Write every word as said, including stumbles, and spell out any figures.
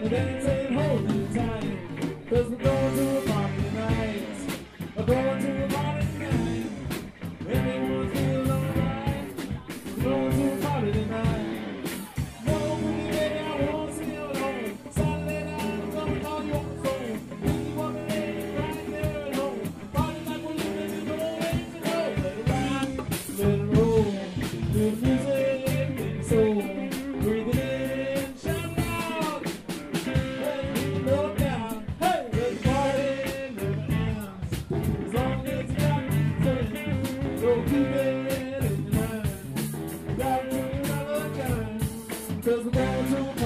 And then he said, hold you tight, cause we're going to a party tonight. We're going to a party tonight. Everyone's feeling alright. We're going to a party tonight. No, pretty baby, I won't see you alone. Saturday night, I'm gonna call you on the phone. If you want to lay right there at home. Party like we're living in the old days ago. Let it rock, let it roll. Good music and soul. Breathing in. Cause we're going to